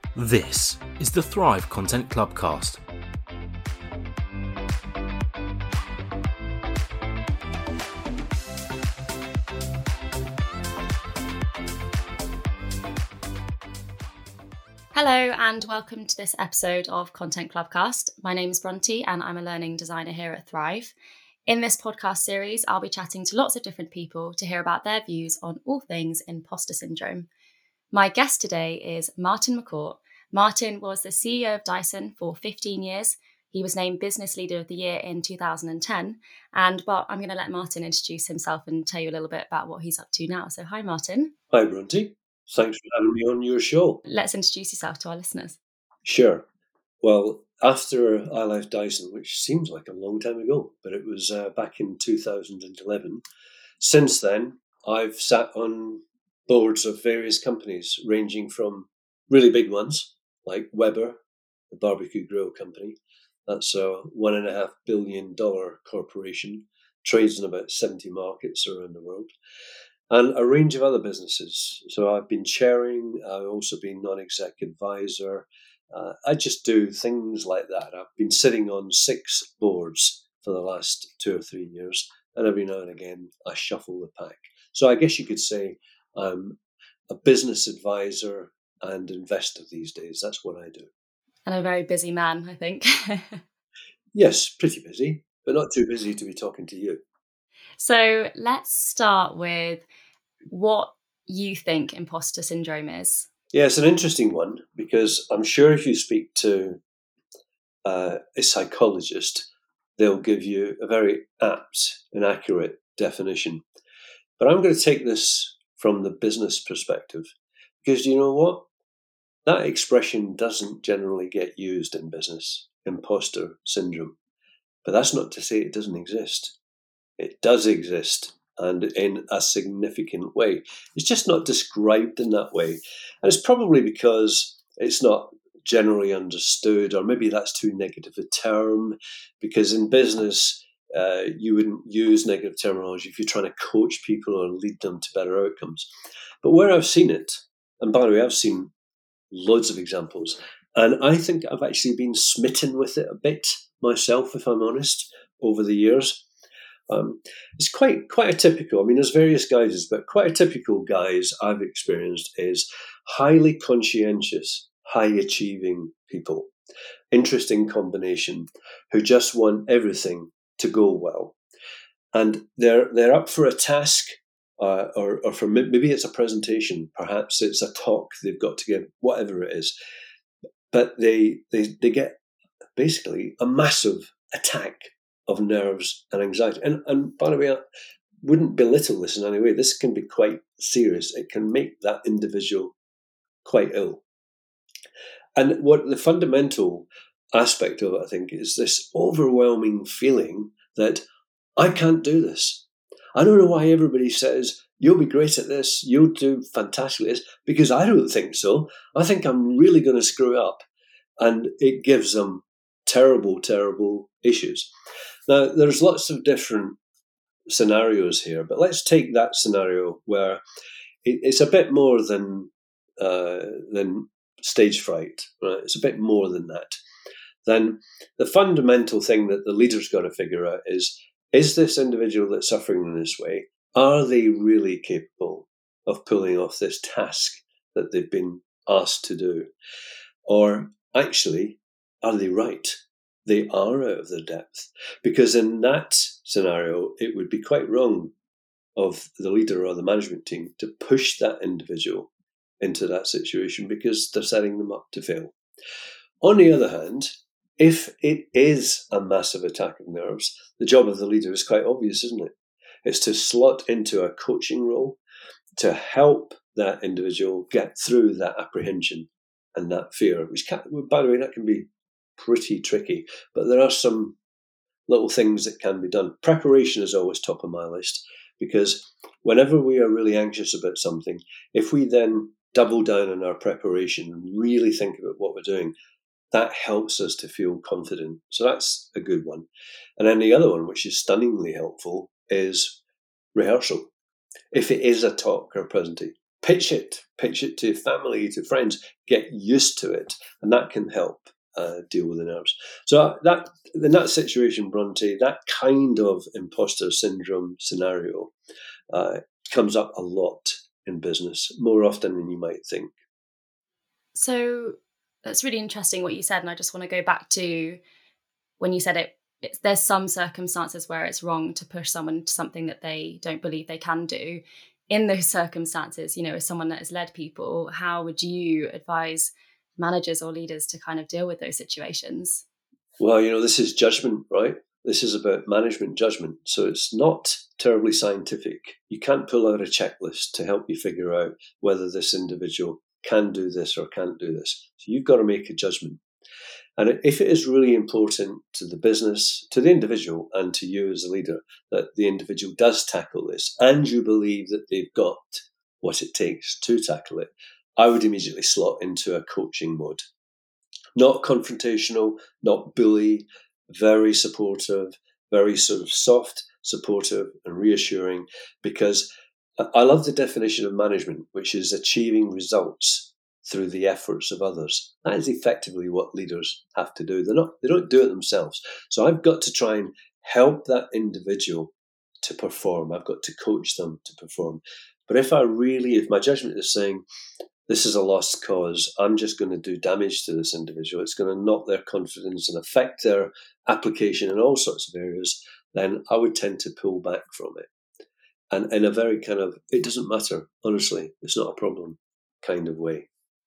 This is the Thrive Content Clubcast. Hello and welcome to this episode of Content Clubcast. My name is Bronte and I'm a learning designer here at Thrive. In this podcast series, I'll be chatting to lots of different people to hear about their views on all things imposter syndrome. My guest today is Martin McCourt. Martin was the CEO of Dyson for 15 years. He was named Business Leader of the Year in 2010. And well, I'm going to let Martin introduce himself and tell you a little bit about what he's up to now. So hi, Martin. Hi, Bronte. Thanks for having me on your show. Let's introduce yourself to our listeners. Sure. Well, after I left Dyson, which seems like a long time ago, but it was back in 2011, since then, I've sat on boards of various companies, ranging from really big ones, like Weber, the barbecue grill company. That's a $1.5 billion corporation, trades in about 70 markets around the world. And a range of other businesses. So I've been chairing, I've also been non-exec advisor. I just do things like that. I've been sitting on 6 boards for the last 2 or 3 years, and every now and again I shuffle the pack. So I guess you could say I'm a business advisor and investor these days. That's what I do. And a very busy man, I think. Yes, pretty busy, but not too busy to be talking to you. So let's start with what you think imposter syndrome is. Yeah, it's an interesting one because I'm sure if you speak to a psychologist, they'll give you a very apt and accurate definition. But I'm going to take this from the business perspective because you know what? That expression doesn't generally get used in business, imposter syndrome. But that's not to say it doesn't exist. It does exist, and in a significant way. It's just not described in that way. And it's probably because it's not generally understood, or maybe that's too negative a term, because in business, you wouldn't use negative terminology if you're trying to coach people or lead them to better outcomes. But where I've seen it, and by the way, I've seen loads of examples, and I think I've actually been smitten with it a bit myself, if I'm honest, over the years. It's quite a typical, I mean, there's various guises, but quite a typical guise I've experienced is highly conscientious, high-achieving people. Interesting combination, who just want everything to go well. And they're up for a task, or for maybe it's a presentation, perhaps it's a talk they've got to give, whatever it is. But they get basically a massive attack of nerves and anxiety. And by the way, I wouldn't belittle this in any way. This can be quite serious. It can make that individual quite ill. And what the fundamental aspect of it, I think, is this overwhelming feeling that I can't do this. I don't know why everybody says, you'll be great at this, you'll do fantastic at this, because I don't think so. I think I'm really going to screw up. And it gives them terrible, terrible issues. Now, there's lots of different scenarios here, but let's take that scenario where it's a bit more than stage fright, right? It's a bit more than that. Then the fundamental thing that the leader's got to figure out is this individual that's suffering in this way, are they really capable of pulling off this task that they've been asked to do? Or actually, are they right? They are out of their depth. Because in that scenario, it would be quite wrong of the leader or the management team to push that individual into that situation because they're setting them up to fail. On the other hand, if it is a massive attack of nerves, the job of the leader is quite obvious, isn't it? It's to slot into a coaching role to help that individual get through that apprehension and that fear, which can, by the way, that can be pretty tricky, but there are some little things that can be done. Preparation is always top of my list, because whenever we are really anxious about something, if we then double down on our preparation and really think about what we're doing, that helps us to feel confident. So that's a good one. And then the other one, which is stunningly helpful, is rehearsal. If it is a talk or presentation, pitch it to family, to friends, get used to it, and that can help deal with the nerves. So that in that situation, Bronte, that kind of imposter syndrome scenario comes up a lot in business, more often than you might think. So that's really interesting what you said, and I just want to go back to when you said there's some circumstances where it's wrong to push someone to something that they don't believe they can do. In those circumstances, as someone that has led people, how would you advise managers or leaders to kind of deal with those situations? Well, this is judgment, right? This is about management judgment. So it's not terribly scientific. You can't pull out a checklist to help you figure out whether this individual can do this or can't do this. So you've got to make a judgment. And if it is really important to the business, to the individual, and to you as a leader, that the individual does tackle this, and you believe that they've got what it takes to tackle it, I would immediately slot into a coaching mode. Not confrontational, not bully, very supportive, very sort of soft, supportive, and reassuring, because I love the definition of management, which is achieving results through the efforts of others. That is effectively what leaders have to do. They don't do it themselves. So I've got to try and help that individual to perform. I've got to coach them to perform. But if my judgment is saying, this is a lost cause, I'm just going to do damage to this individual, it's going to knock their confidence and affect their application in all sorts of areas, then I would tend to pull back from it. And in a very kind of, it doesn't matter, honestly, it's not a problem kind of way.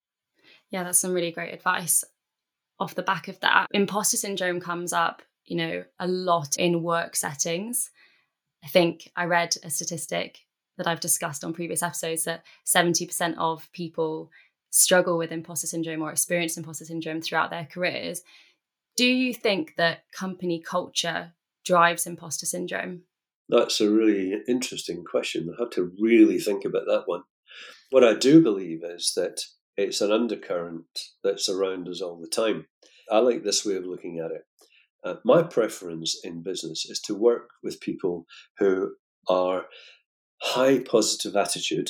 Yeah, that's some really great advice. Off the back of that, imposter syndrome comes up, a lot in work settings. I think I read a statistic that I've discussed on previous episodes that 70% of people struggle with imposter syndrome or experience imposter syndrome throughout their careers. Do you think that company culture drives imposter syndrome? That's a really interesting question. I have to really think about that one. What I do believe is that it's an undercurrent that's around us all the time. I like this way of looking at it. My preference in business is to work with people who are high positive attitude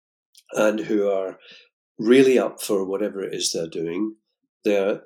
and who are really up for whatever it is they're doing. They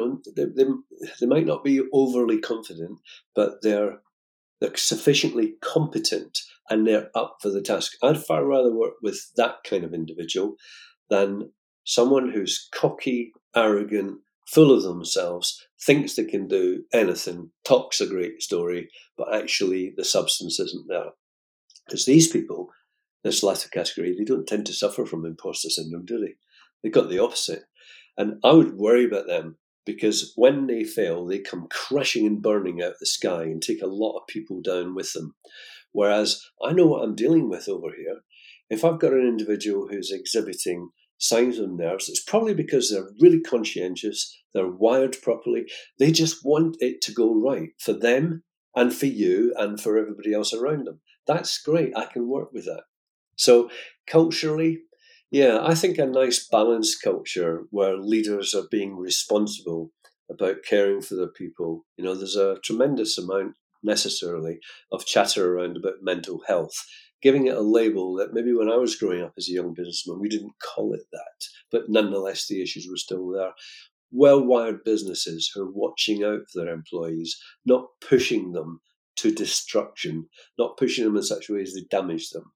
might not be overly confident, but they're sufficiently competent and they're up for the task. I'd far rather work with that kind of individual than someone who's cocky, arrogant, full of themselves, thinks they can do anything, talks a great story, but actually the substance isn't there. Because these people, this latter category, they don't tend to suffer from imposter syndrome, do they? They've got the opposite. And I would worry about them because when they fail, they come crashing and burning out the sky and take a lot of people down with them. Whereas I know what I'm dealing with over here. If I've got an individual who's exhibiting signs of nerves, it's probably because they're really conscientious, they're wired properly, they just want it to go right for them and for you and for everybody else around them. That's great, I can work with that. So culturally, yeah, I think a nice balanced culture where leaders are being responsible about caring for their people. There's a tremendous amount necessarily of chatter around about mental health, giving it a label that maybe when I was growing up as a young businessman, we didn't call it that. But nonetheless, the issues were still there. Well-wired businesses who are watching out for their employees, not pushing them to destruction, not pushing them in such a way as they damage them.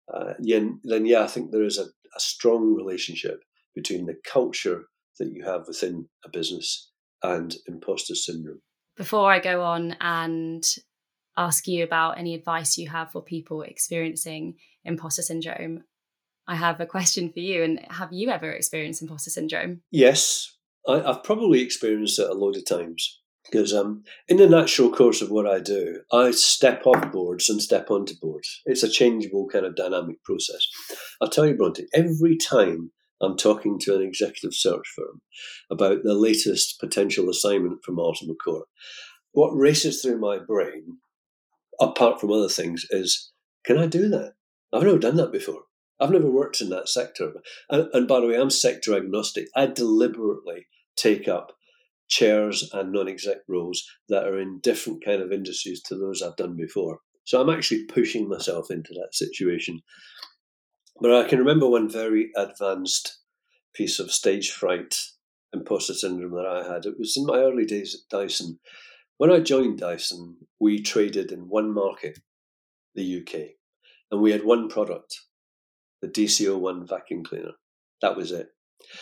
I think there is a strong relationship between the culture that you have within a business and imposter syndrome. Before I go on and ask you about any advice you have for people experiencing imposter syndrome, I have a question for you. And have you ever experienced imposter syndrome? Yes, I've probably experienced it a load of times. Because in the natural course of what I do, I step off boards and step onto boards. It's a changeable kind of dynamic process. I'll tell you, Bronte, every time I'm talking to an executive search firm about the latest potential assignment from Alton McCourt, what races through my brain, apart from other things, is, can I do that? I've never done that before. I've never worked in that sector. And by the way, I'm sector agnostic. I deliberately take up chairs and non-exec roles that are in different kind of industries to those I've done before. So I'm actually pushing myself into that situation. But I can remember one very advanced piece of stage fright imposter syndrome that I had. It was in my early days at Dyson. When I joined Dyson, we traded in one market, the UK, and we had one product, the DC01 vacuum cleaner. That was it.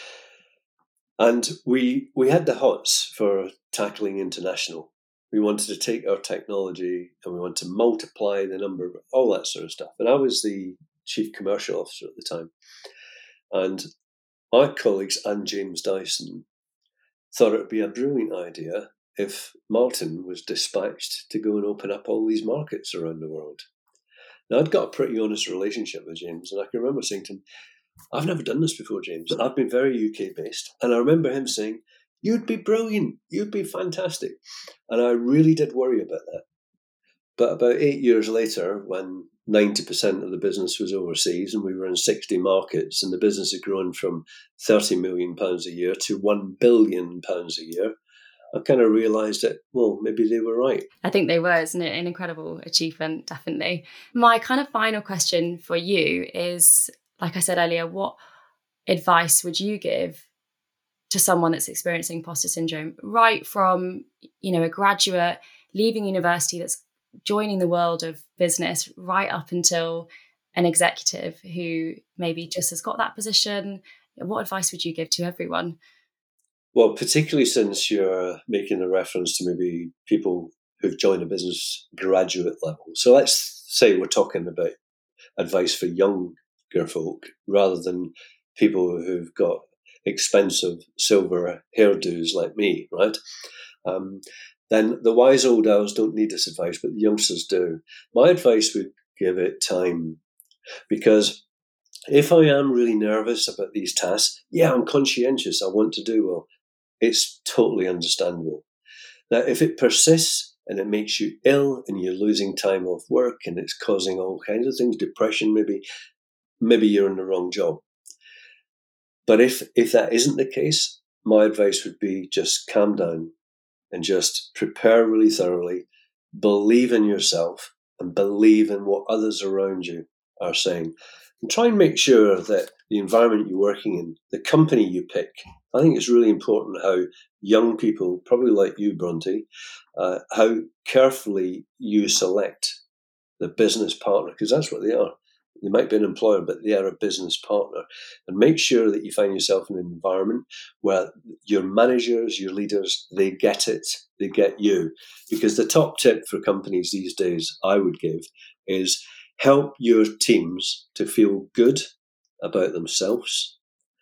And we had the hots for tackling international. We wanted to take our technology and we wanted to multiply the number, all that sort of stuff. And I was the chief commercial officer at the time. And my colleagues and James Dyson thought it would be a brilliant idea if Martin was dispatched to go and open up all these markets around the world. Now, I'd got a pretty honest relationship with James, and I can remember saying to him, I've never done this before, James. I've been very UK based. And I remember him saying, you'd be brilliant. You'd be fantastic. And I really did worry about that. But about 8 years later, when 90% of the business was overseas and we were in 60 markets and the business had grown from £30 million a year to £1 billion a year, I kind of realised that, well, maybe they were right. I think they were. It's an incredible achievement, definitely. My kind of final question for you is, like I said earlier, what advice would you give to someone that's experiencing imposter syndrome, right from, a graduate leaving university that's joining the world of business, right up until an executive who maybe just has got that position? What advice would you give to everyone? Well, particularly since you're making a reference to maybe people who've joined a business graduate level. So let's say we're talking about advice for younger folk rather than people who've got expensive silver hairdos like me, right? Then the wise old owls don't need this advice, but the youngsters do. My advice would give it time, because if I am really nervous about these tasks, I'm conscientious, I want to do well. It's totally understandable. Now, if it persists and it makes you ill and you're losing time off work and it's causing all kinds of things, depression maybe you're in the wrong job. But if that isn't the case, my advice would be just calm down and just prepare really thoroughly, believe in yourself and believe in what others around you are saying. And try and make sure that the environment you're working in, the company you pick, I think it's really important how young people, probably like you, Bronte, how carefully you select the business partner, because that's what they are. They might be an employer, but they are a business partner. And make sure that you find yourself in an environment where your managers, your leaders, they get it, they get you. Because the top tip for companies these days I would give is help your teams to feel good about themselves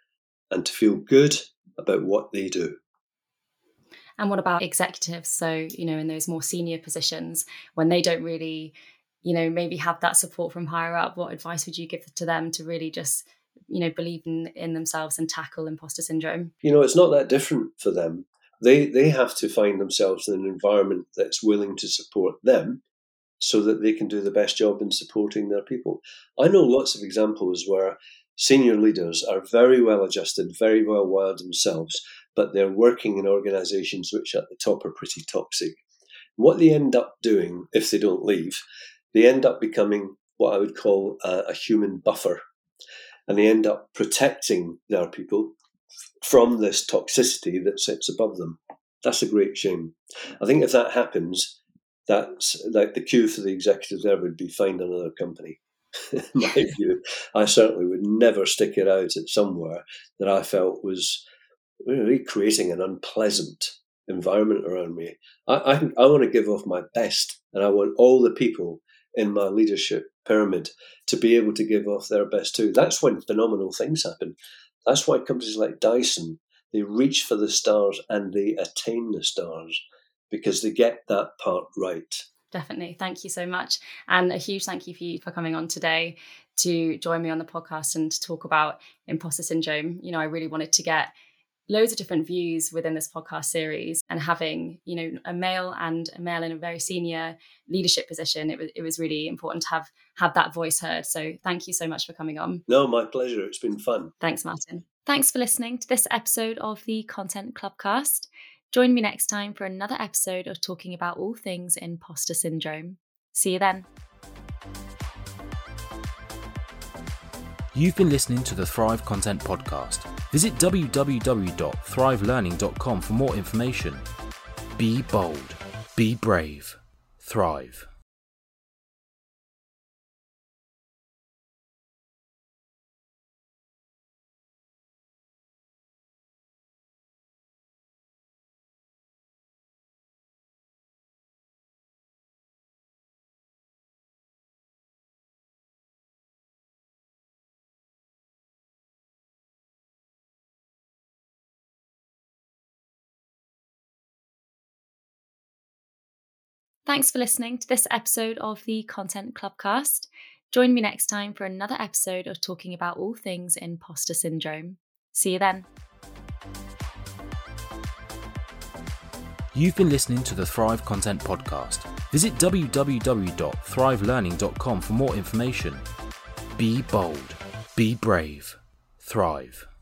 and to feel good about what they do. And what about executives? So, in those more senior positions, when they don't really maybe have that support from higher up, what advice would you give to them to really just, believe in themselves and tackle imposter syndrome? It's not that different for them. They have to find themselves in an environment that's willing to support them so that they can do the best job in supporting their people. I know lots of examples where senior leaders are very well adjusted, very well wired themselves, but they're working in organizations which at the top are pretty toxic. What they end up doing, if they don't leave, they end up becoming what I would call a human buffer. And they end up protecting their people from this toxicity that sits above them. That's a great shame. I think if that happens, that's like the cue for the executive there would be find another company. In my view, I certainly would never stick it out at somewhere that I felt was really creating an unpleasant environment around me. I want to give off my best, and I want all the people in my leadership pyramid to be able to give off their best too. That's when phenomenal things happen. That's why companies like Dyson, they reach for the stars and they attain the stars because they get that part right. Definitely. Thank you so much. And a huge thank you for coming on today to join me on the podcast and to talk about imposter syndrome. I really wanted to get loads of different views within this podcast series, and having, a male in a very senior leadership position, it was really important to have that voice heard. So thank you so much for coming on. No, my pleasure. It's been fun. Thanks, Martin. Thanks for listening to this episode of the Content Clubcast. Join me next time for another episode of talking about all things imposter syndrome. See you then. You've been listening to the Thrive Content Podcast. Visit www.thrivelearning.com for more information. Be bold. Be brave. Thrive. Thanks for listening to this episode of the Content Clubcast. Join me next time for another episode of talking about all things imposter syndrome. See you then. You've been listening to the Thrive Content Podcast. Visit www.thrivelearning.com for more information. Be bold. Be brave. Thrive.